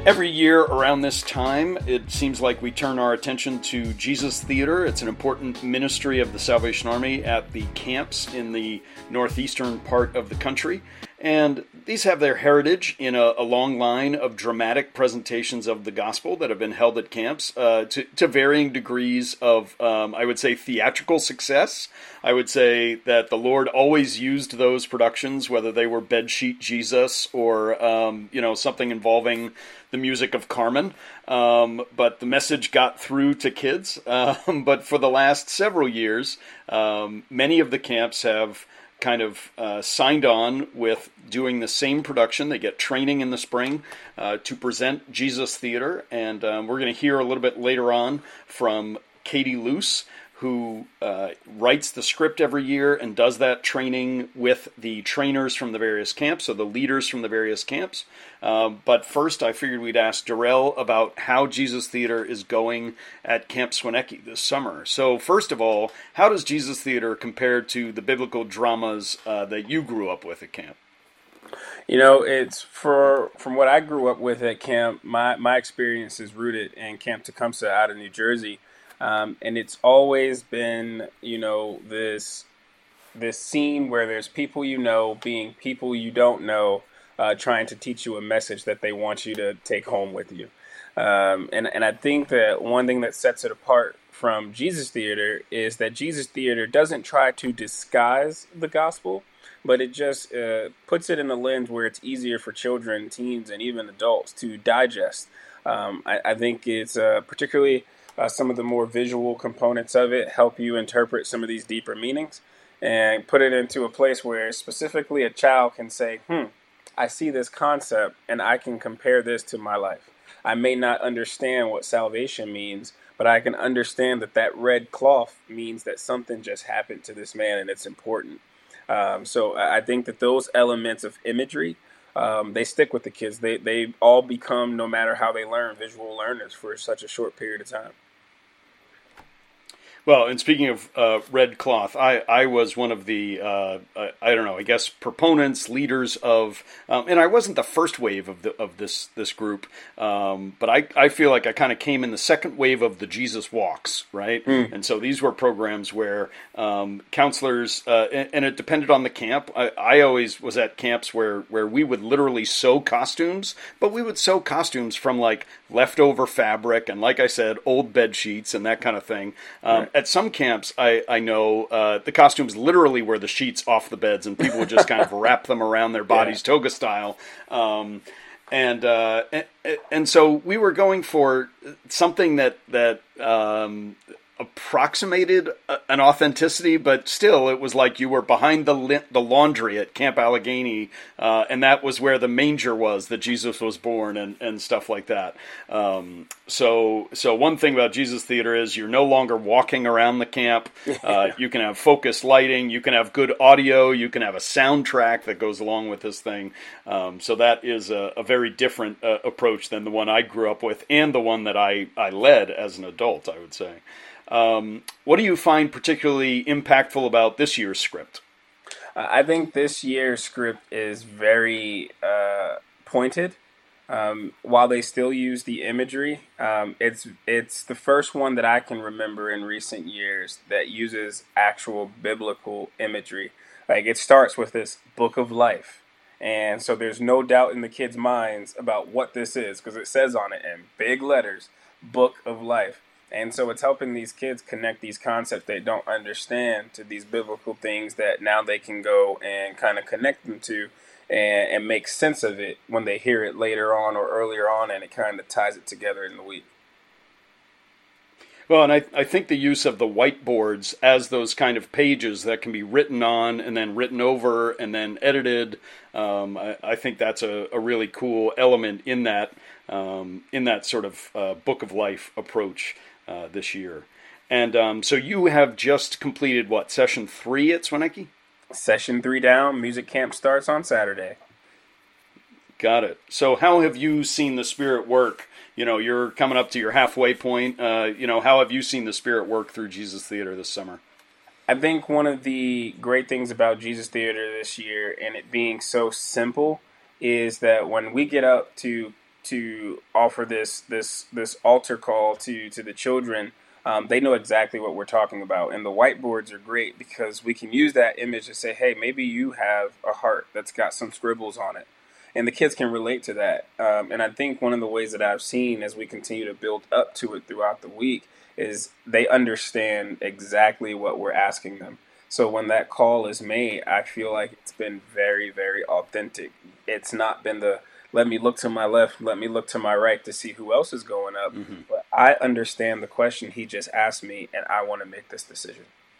Every year around this time, it seems like we turn our attention to Jesus Theater. It's an important ministry of the Salvation Army at the camps in the northeastern part of the country. And these have their heritage in a long line of dramatic presentations of the gospel that have been held at camps to varying degrees of, I would say, theatrical success. I would say that the Lord always used those productions, whether they were Bedsheet Jesus or, something involving the music of Carmen. But the message got through to kids. But for the last several years, many of the camps have kind of signed on with doing the same production. They get training in the spring to present Jesus Theater, and we're going to hear a little bit later on from Katie Luce, who writes the script every year and does that training with the trainers from the various camps, so the leaders from the various camps. But first, I figured we'd ask Darrell about how Jesus Theater is going at Camp Swineki this summer. So first of all, how does Jesus Theater compare to the biblical dramas that you grew up with at camp? You know, it's from what I grew up with at camp, my experience is rooted in Camp Tecumseh out of New Jersey. And it's always been, this scene where there's people being people you don't know, trying to teach you a message that they want you to take home with you. And I think that one thing that sets it apart from Jesus Theater is that Jesus Theater doesn't try to disguise the gospel, but it just puts it in a lens where it's easier for children, teens, and even adults to digest. I think it's particularly some of the more visual components of it help you interpret some of these deeper meanings and put it into a place where specifically a child can say, I see this concept and I can compare this to my life. I may not understand what salvation means, but I can understand that red cloth means that something just happened to this man and it's important. So I think that those elements of imagery, they stick with the kids. They all become, no matter how they learn, visual learners for such a short period of time. Well, and speaking of red cloth, I was one of the, proponents, leaders of, and I wasn't the first wave of this group, but I feel like I kind of came in the second wave of the Jesus Walks, right? And so these were programs where counselors, and it depended on the camp. I always was at camps where we would literally sew costumes, but we would sew costumes from like leftover fabric and, like I said, old bed sheets and that kind of thing. Right. At some camps, I know the costumes literally were the sheets off the beds, and people would just kind of wrap them around their bodies, toga style. And so we were going for something that approximated an authenticity, but still it was like you were behind the laundry at Camp Allegheny, and that was where the manger was that Jesus was born and stuff like that. So one thing about Jesus Theater is you're no longer walking around the camp. You can have focused lighting, you can have good audio, you can have a soundtrack that goes along with this thing. So that is a very different approach than the one I grew up with and the one that I led as an adult, I would say. What do you find particularly impactful about this year's script? I think this year's script is very pointed. While they still use the imagery, it's the first one that I can remember in recent years that uses actual biblical imagery. Like, it starts with this book of life. And so there's no doubt in the kids' minds about what this is, because it says on it in big letters, book of life. And so it's helping these kids connect these concepts they don't understand to these biblical things that now they can go and kind of connect them to and make sense of it when they hear it later on or earlier on, and it kind of ties it together in the week. Well, and I think the use of the whiteboards as those kind of pages that can be written on and then written over and then edited, I think that's a really cool element in that sort of book of life approach this year. And so you have just completed, session 3 at Swineki? Session 3 down. Music camp starts on Saturday. Got it. So how have you seen the Spirit work? You're coming up to your halfway point. How have you seen the Spirit work through Jesus Theater this summer? I think one of the great things about Jesus Theater this year, and it being so simple, is that when we get up to to offer this altar call to the children, they know exactly what we're talking about. And the whiteboards are great because we can use that image to say, hey, maybe you have a heart that's got some scribbles on it. And the kids can relate to that. And I think one of the ways that I've seen as we continue to build up to it throughout the week is they understand exactly what we're asking them. So when that call is made, I feel like it's been very, very authentic. It's not been the let me look to my left, let me look to my right to see who else is going up. Mm-hmm. But I understand the question he just asked me, and I want to make this decision.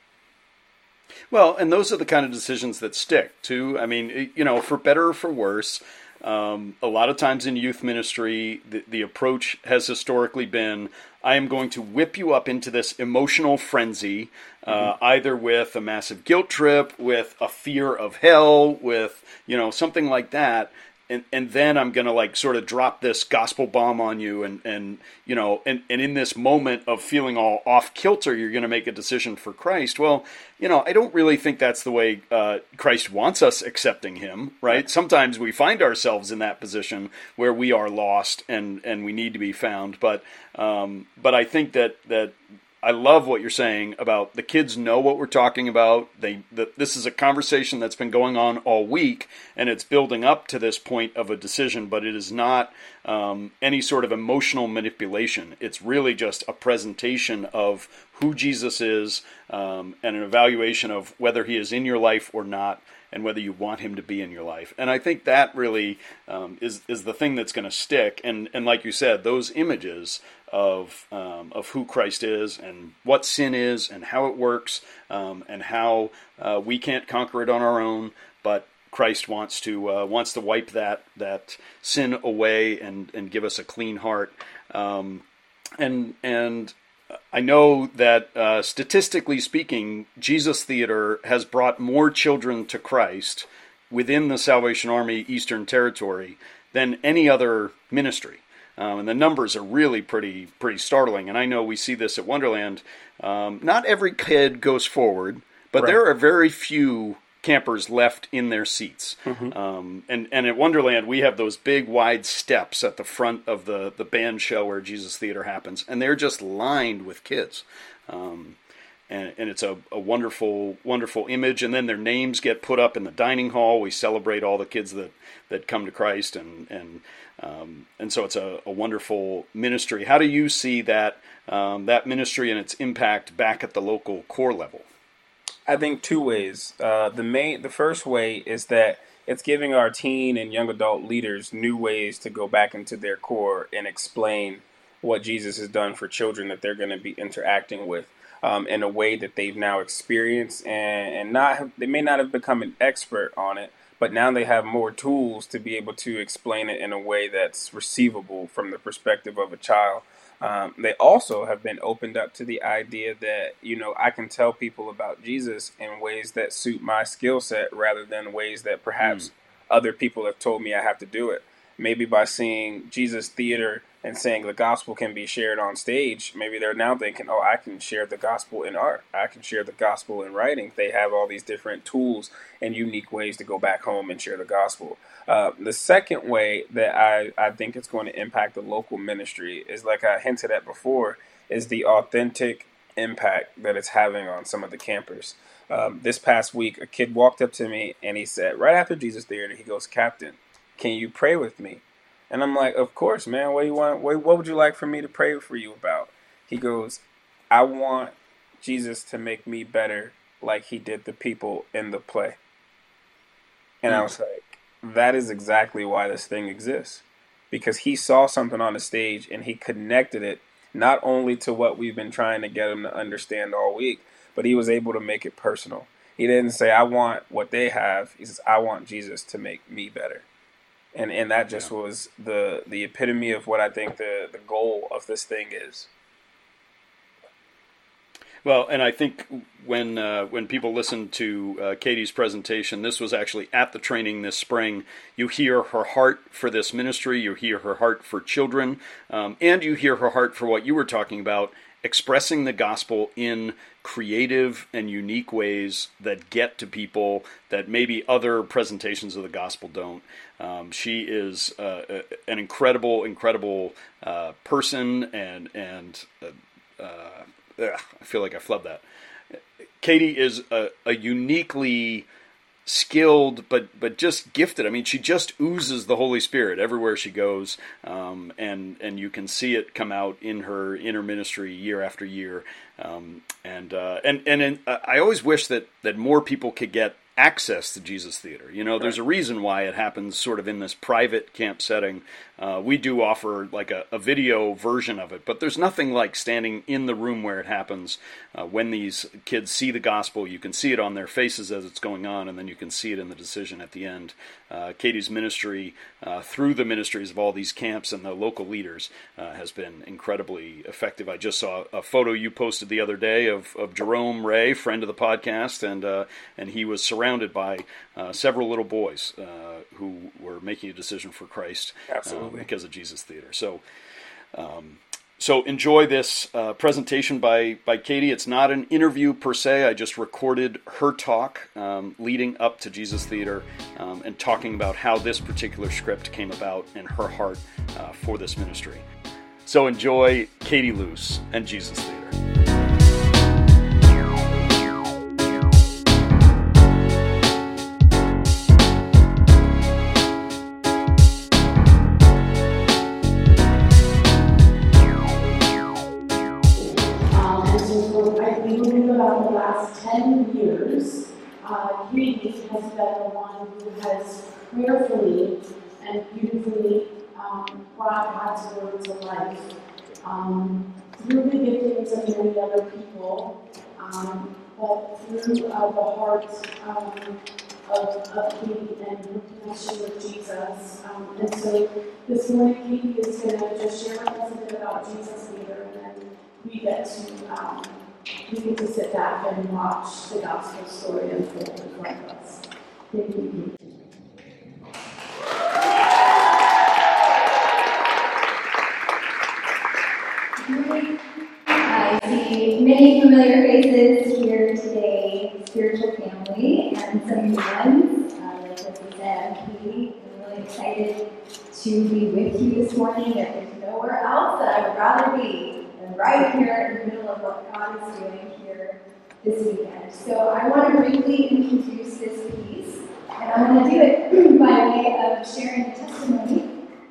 Well, and those are the kind of decisions that stick, too. I mean, for better or for worse, a lot of times in youth ministry, the approach has historically been, I am going to whip you up into this emotional frenzy, either with a massive guilt trip, with a fear of hell, with, something like that. And then I'm going to like sort of drop this gospel bomb on you. And in this moment of feeling all off kilter, you're going to make a decision for Christ. Well, I don't really think that's the way Christ wants us accepting him, right? Sometimes we find ourselves in that position where we are lost and we need to be found. But I think that I love what you're saying about the kids know what we're talking about. This is a conversation that's been going on all week, and it's building up to this point of a decision, but it is not any sort of emotional manipulation. It's really just a presentation of who Jesus is and an evaluation of whether he is in your life or not, and whether you want him to be in your life. And I think that really is the thing that's going to stick. And like you said, those images of who Christ is and what sin is and how it works and how we can't conquer it on our own, but Christ wants to wipe that sin away and give us a clean heart. And I know that statistically speaking, Jesus Theater has brought more children to Christ within the Salvation Army Eastern Territory than any other ministry. And the numbers are really pretty startling. And I know we see this at Wonderland. Not every kid goes forward, but right. There are very few campers left in their seats. Mm-hmm. And at Wonderland, we have those big wide steps at the front of the band show where Jesus Theater happens, and they're just lined with kids. And it's a wonderful, wonderful image. And then their names get put up in the dining hall. We celebrate all the kids that come to Christ, and so it's a wonderful ministry. How do you see that ministry and its impact back at the local core level? I think two ways. The first way is that it's giving our teen and young adult leaders new ways to go back into their core and explain what Jesus has done for children that they're going to be interacting with in a way that they've now experienced and they may not have become an expert on it, but now they have more tools to be able to explain it in a way that's receivable from the perspective of a child. They also have been opened up to the idea that, I can tell people about Jesus in ways that suit my skill set rather than ways that perhaps other people have told me I have to do it. Maybe by seeing Jesus Theater and saying the gospel can be shared on stage, maybe they're now thinking, oh, I can share the gospel in art. I can share the gospel in writing. They have all these different tools and unique ways to go back home and share the gospel. The second way that I think it's going to impact the local ministry is, like I hinted at before, is the authentic impact that it's having on some of the campers. This past week, a kid walked up to me and he said, right after Jesus Theater, he goes, "Captain, can you pray with me?" And I'm like, "Of course, man. What do you want? What would you like for me to pray for you about?" He goes, "I want Jesus to make me better like he did the people in the play." And I was like, that is exactly why this thing exists. Because he saw something on the stage and he connected it not only to what we've been trying to get him to understand all week, but he was able to make it personal. He didn't say, "I want what they have." He says, "I want Jesus to make me better." And that just was the epitome of what I think the goal of this thing is. Well, and I think when people listen to Katie's presentation, this was actually at the training this spring. You hear her heart for this ministry, you hear her heart for children, and you hear her heart for what you were talking about, expressing the gospel in creative and unique ways that get to people that maybe other presentations of the gospel don't. She is an incredible person, and I feel like I flubbed that. Katie is a uniquely skilled, but just gifted. I mean, she just oozes the Holy Spirit everywhere she goes, and you can see it come out in her ministry year after year. I always wish that more people could get access to Jesus Theater. You know, there's a reason why it happens sort of in this private camp setting. We do offer like a video version of it, but there's nothing like standing in the room where it happens. When these kids see the gospel, you can see it on their faces as it's going on, and then you can see it in the decision at the end. Katie's ministry, through the ministries of all these camps and the local leaders, has been incredibly effective. I just saw a photo you posted the other day of Jerome Ray, friend of the podcast, and he was surrounded by several little boys who were making a decision for Christ because of Jesus Theater. So enjoy this presentation by Katie. It's not an interview per se. I just recorded her talk leading up to Jesus Theater and talking about how this particular script came about and her heart for this ministry. So enjoy Katie Luce and Jesus Theater. About the last 10 years, Katie has been the one who has prayerfully and beautifully brought God's word to life through the giftings of many other people, but through the heart of Katie and her connection with Jesus. And so this morning, Katie is going to just share with us a bit about Jesus Theater, and then we get to sit back and watch the gospel story unfold in front of us. Thank you. I see many familiar faces here today, spiritual family, and some new ones. Like what we said, I'm Katie. I'm really excited to be with you this morning. There is nowhere else that I would rather be than right here in the middle of what God is doing here this weekend. So I want to briefly introduce this piece, and I'm going to do it by way of sharing a testimony.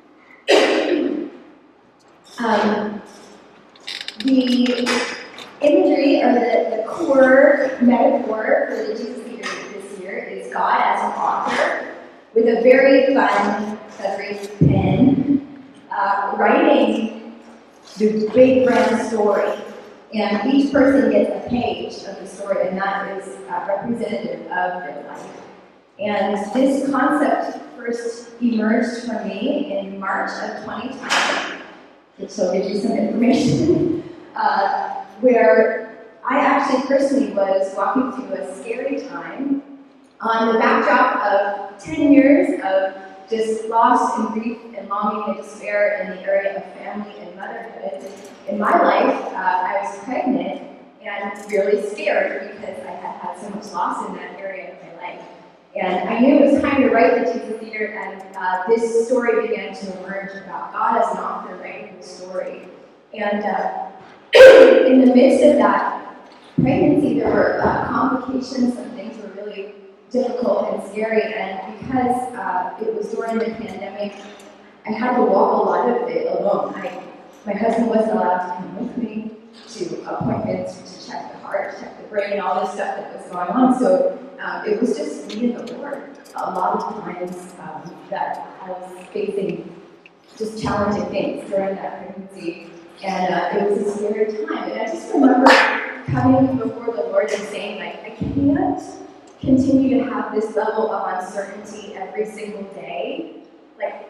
The imagery or the core metaphor for the Jesus Theater this year is God as an author with a very fun feathery pen writing the big grand story. And each person gets a page of the story, and that is representative of their life. And this concept first emerged for me in March of 2020, which will give you some information, where I actually personally was walking through a scary time on the backdrop of 10 years of just loss and grief and longing and despair in the area of family and motherhood. In my life, I was pregnant and really scared because I had had so much loss in that area of my life. And I knew it was time to write the Jesus Theater, and this story began to emerge about God as an author writing the story. And in the midst of that pregnancy, there were complications. Some things were really difficult and scary, and because it was during the pandemic, I had to walk a lot of it alone. My husband wasn't allowed to come with me to appointments to check the heart, check the brain, all this stuff that was going on. So it was just me and the Lord. A lot of times that I was facing just challenging things during that pregnancy, and it was a scary time. And I just remember coming before the Lord and saying, like, I can't continue to have this level of uncertainty every single day. Like,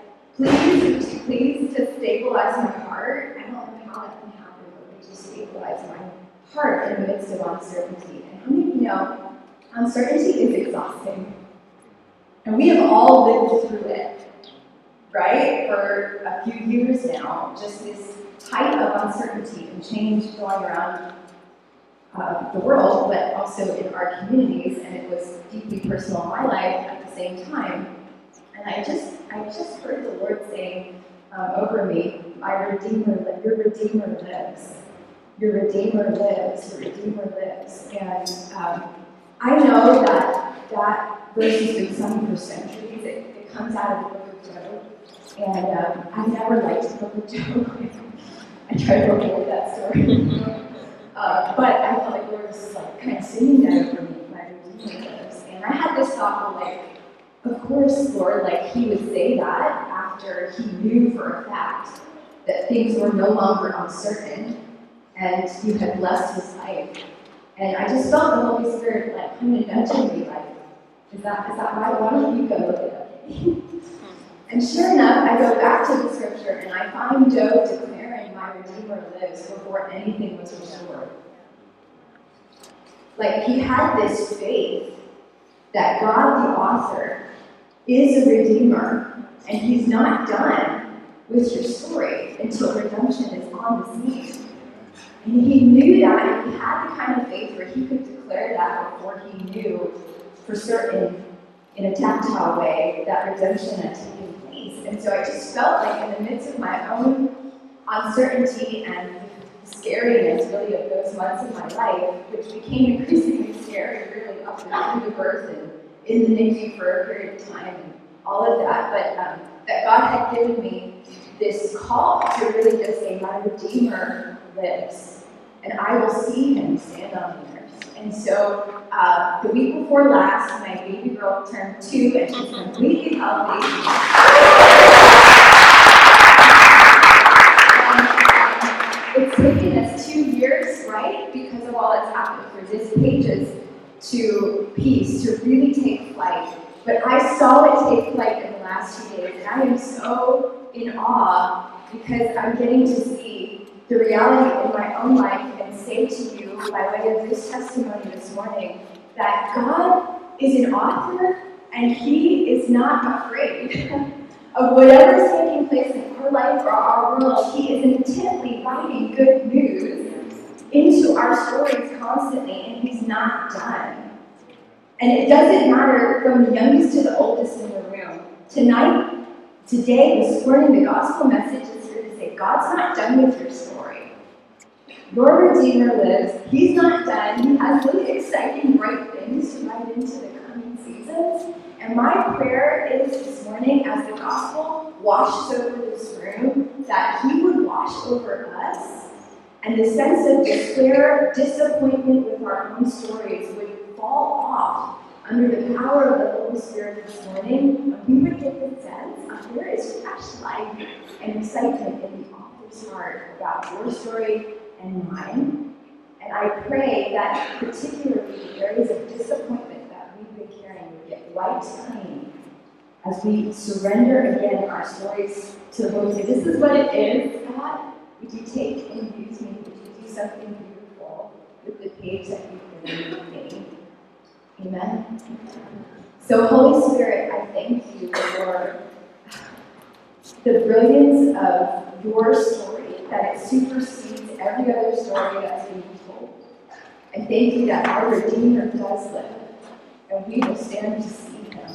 please just stabilize my heart. I don't know how that can happen, but just stabilize heart in the midst of uncertainty. And how many of you know uncertainty is exhausting? And we have all lived through it, right? For a few years now, just this type of uncertainty and change going around the world, but also in our communities, and it was deeply personal in my life at the same time. And I just heard the Lord saying over me, your Redeemer lives. Your Redeemer lives. Your Redeemer lives. And I know that verse has been sung for centuries. It comes out of the book of Job. And I never liked the book of Job. I tried to avoid that story. But I felt like the Lord was like kind of singing that over me, my Redeemer lives. And I had this thought, well, like, of course, Lord, like he would say that after he knew for a fact that things were no longer uncertain and you had blessed his life. And I just felt the Holy Spirit like kind of nudging me, like, is that right? Why don't you go look it up? And sure enough, I go back to the scripture and I find Job declaring my Redeemer lives before anything was restored. Like he had this faith that God the author is a redeemer, and he's not done with your story until redemption is on the scene. And he knew that, and he had the kind of faith where he could declare that before he knew for certain, in a tactile way, that redemption had taken place. And so I just felt like in the midst of my own uncertainty and the scariness really of those months of my life, which became increasingly scary really up through the birth and in the NICU for a period of time and all of that, but that God had given me this call to really just say, my Redeemer lives, and I will see him stand on the earth. And so the week before last, my baby girl turned 2 and she's completely healthy. It's taken us 2 years, right, because of all that's happened, for this pages to peace, to really take flight. But I saw it take flight in the last 2 days, and I am so in awe because I'm getting to see the reality in my own life and say to you, by way of this testimony this morning, that God is an author and he is not afraid of whatever is taking place in our life or our world. He is intently writing good news into our stories constantly, and he's not done. And it doesn't matter from the youngest to the oldest in the room. Tonight, today, this morning, the gospel message is here to say, God's not done with your story. Your Redeemer lives. He's not done. He has really exciting, bright things to write into the coming seasons. And my prayer is this morning, as the gospel washes over this room, that he would wash over us. And the sense of despair, disappointment with our own stories would fall off under the power of the Holy Spirit this morning, and we would get the sense of there is fresh life and excitement in the author's heart about your story and mine. And I pray that particularly the areas of disappointment that we've been carrying would get wiped clean as we surrender again our stories to the Lord. This is what it is, God. Would you take and use me? Would you do something beautiful with the page that you've given me? Amen. So, Holy Spirit, I thank you for the brilliance of your story, that it supersedes every other story that's being told. I thank you that our Redeemer does live, and we will stand to see him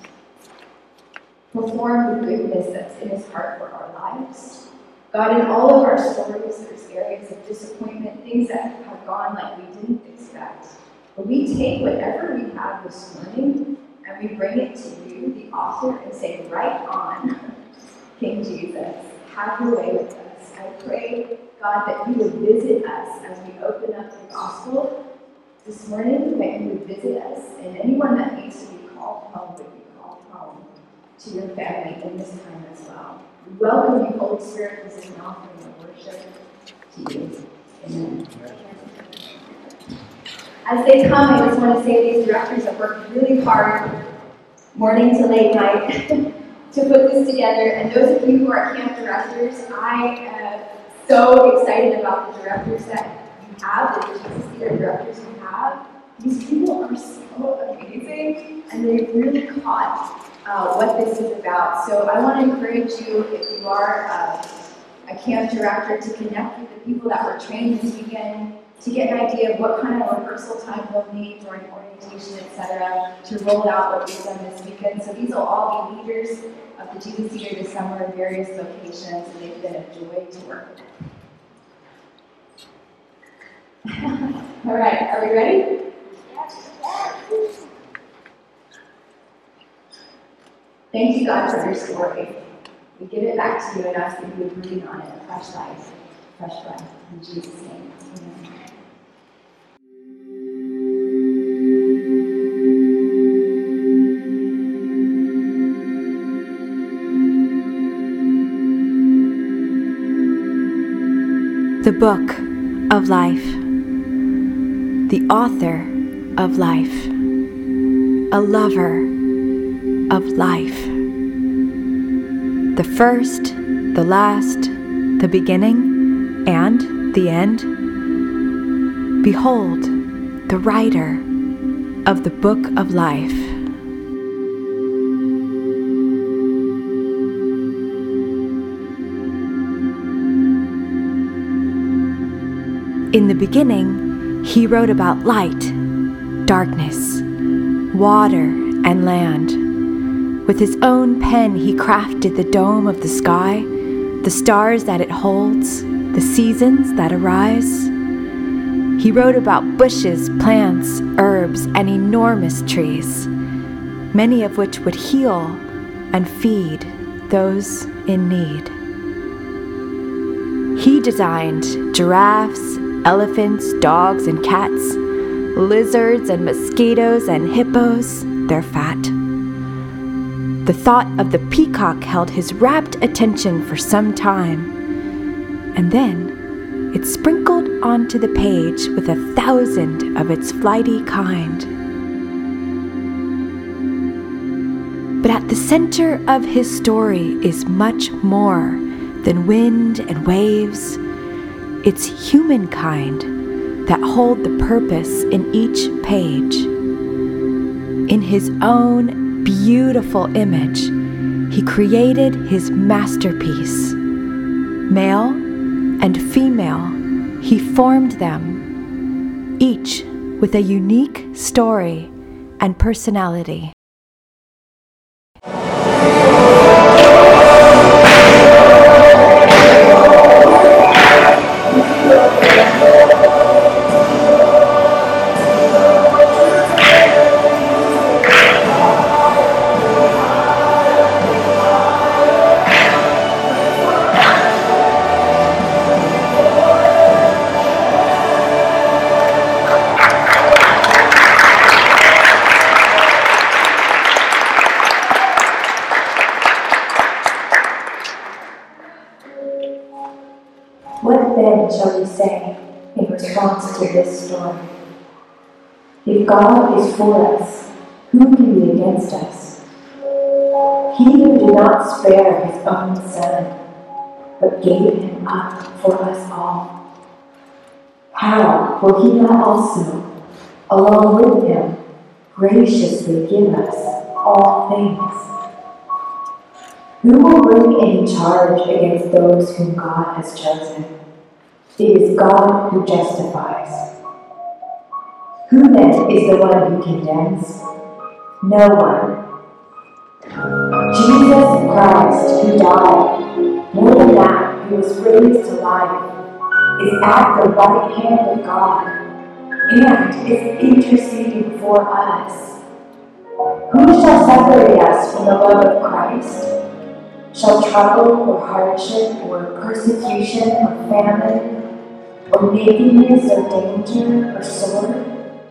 perform the goodness that's in his heart for our lives. God, in all of our stories, there's areas of disappointment, things that have gone like we didn't expect. But we take whatever we have this morning and we bring it to you, the author, and say, right on, King Jesus, have your way with us. I pray, God, that you would visit us as we open up the gospel this morning, that you would visit us, and anyone that needs to be called home would be called home to your family in this time as well. We welcome you, Holy Spirit. This is an offering of worship to you. Amen. As they come, I just want to say these directors have worked really hard, morning to late night, to put this together. And those of you who are camp directors, I am so excited about the directors that you have, the Jesus Theater directors you have, these people are so amazing, and they really caught what this is about. So I want to encourage you, if you are a camp director, to connect with the people that were trained this weekend, to get an idea of what kind of rehearsal time they'll need during orientation, etc., to roll out what we've done this weekend. So these will all be leaders of the Jesus Theater this summer in various locations, and they've been a joy to work with. All right, are we ready? Thank you, God, for your story. We give it back to you and ask that you would breathe on it a fresh life, fresh breath. In Jesus' name, amen. The Book of Life. The author of life. A lover of life. The first, the last, the beginning, and the end. Behold, the writer of the Book of Life. In the beginning, he wrote about light, darkness, water, and land. With his own pen, he crafted the dome of the sky, the stars that it holds, the seasons that arise. He wrote about bushes, plants, herbs, and enormous trees, many of which would heal and feed those in need. He designed giraffes, elephants, dogs, and cats, lizards and mosquitoes and hippos, their fat. The thought of the peacock held his rapt attention for some time, and then it sprinkled onto the page with 1,000 of its flighty kind. But at the center of his story is much more than wind and waves. It's humankind that hold the purpose in each page. In his own beautiful image, he created his masterpiece. Male and female, he formed them, each with a unique story and personality. What then shall we say in response to this story? If God is for us, who can be against us? He who did not spare his own Son, but gave him up for us all, how will he not also, along with him, graciously give us all things? Who will bring any charge against those whom God has chosen? It is God who justifies. Who then is the one who condemns? No one. Jesus Christ, who died, more than that, who was raised to life, is at the right hand of God and is interceding for us. Who shall separate us from the love of Christ? Shall trouble or hardship or persecution or famine or nakedness or danger or sword?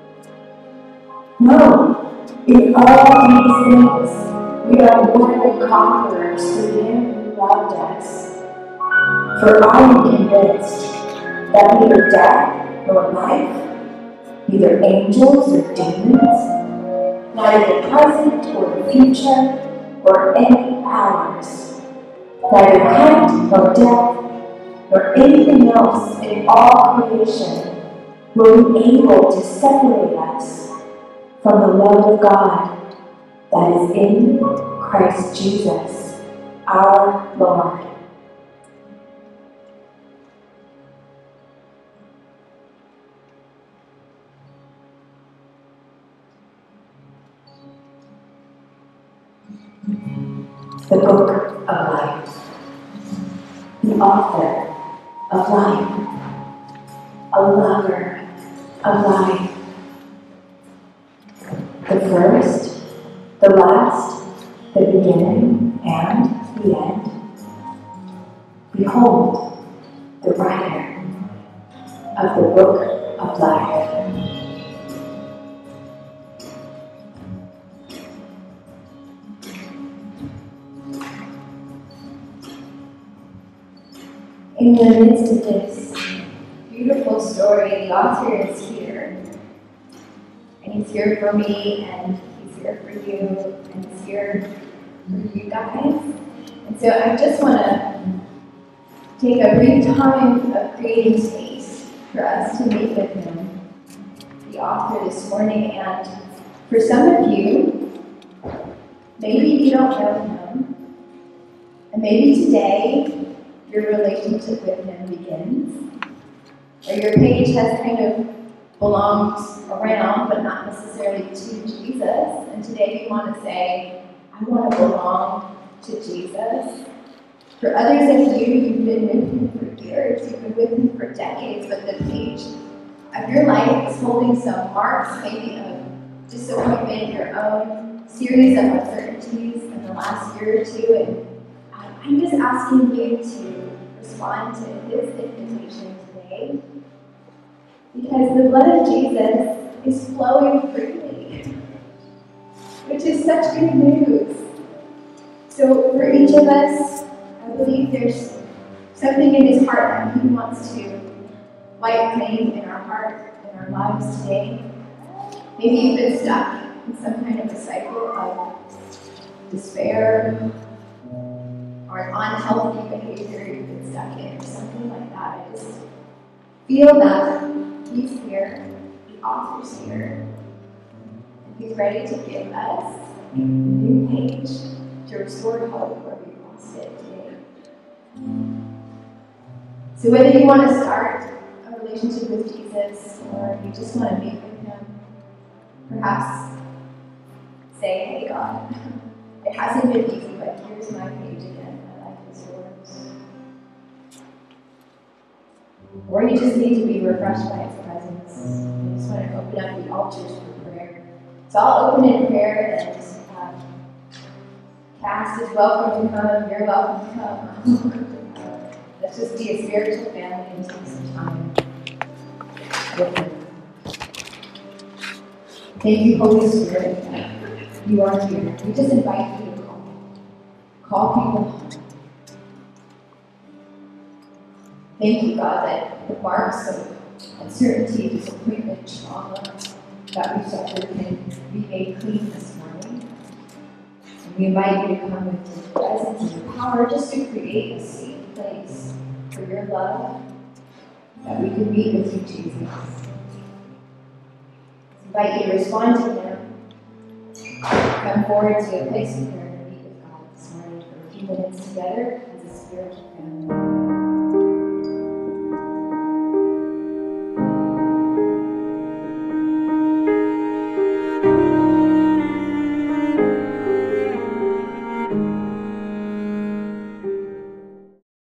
No, in all these things we are more than conquerors through him who loved us. For I am convinced that neither death nor life, neither angels or demons, neither the present or the future, or any powers, neither height nor depth, nor anything else in all creation will be able to separate us from the love of God that is in Christ Jesus, our Lord. The book of life, the author of life, a lover of life, the first, the last, the beginning, and the end. Behold, the writer of the book of life. In the midst of this beautiful story, the author is here. And he's here for me, and he's here for you, and he's here for you guys. And so I just want to take a brief time of creating space for us to meet with him, the author, this morning. And for some of you, maybe you don't know him, and maybe today your relationship with him begins, or your page has kind of belonged around, but not necessarily to Jesus. And today you want to say, I want to belong to Jesus. For others of you, you've been with him for years, you've been with him for decades, but the page of your life is holding some marks, maybe of disappointment, your own series of uncertainties in the last year or two. And I'm just asking you to respond to his invitation today, because the blood of Jesus is flowing freely, which is such good news. So for each of us, I believe there's something in his heart that he wants to light flame in our heart, in our lives today. Maybe you've been stuck in some kind of a cycle of despair, or an unhealthy behavior you've been stuck in, or something like that. I just feel that he's here, the author's here, and he's ready to give us a new page to restore hope where we lost it today. So whether you want to start a relationship with Jesus, or you just want to meet with him, perhaps say, hey God, it hasn't been easy, but here's my page again. My life is yours. Or you just need to be refreshed by his presence. You just want to open up the altars for prayer. So I'll open in prayer, and Cass is welcome to come. You're welcome to come. Let's just be a spiritual family and take some time with him. Thank you, Holy Spirit. You are here. We just invite you to call people home. Thank you, God, that the marks of uncertainty, disappointment, trauma that we've suffered can be made clean this morning. And we invite you to come with your presence and your power just to create a safe place for your love, that we can meet with you, Jesus. I invite you to respond to him. Come forward to a place of prayer and meet with God this morning for a few minutes together as a spiritual family.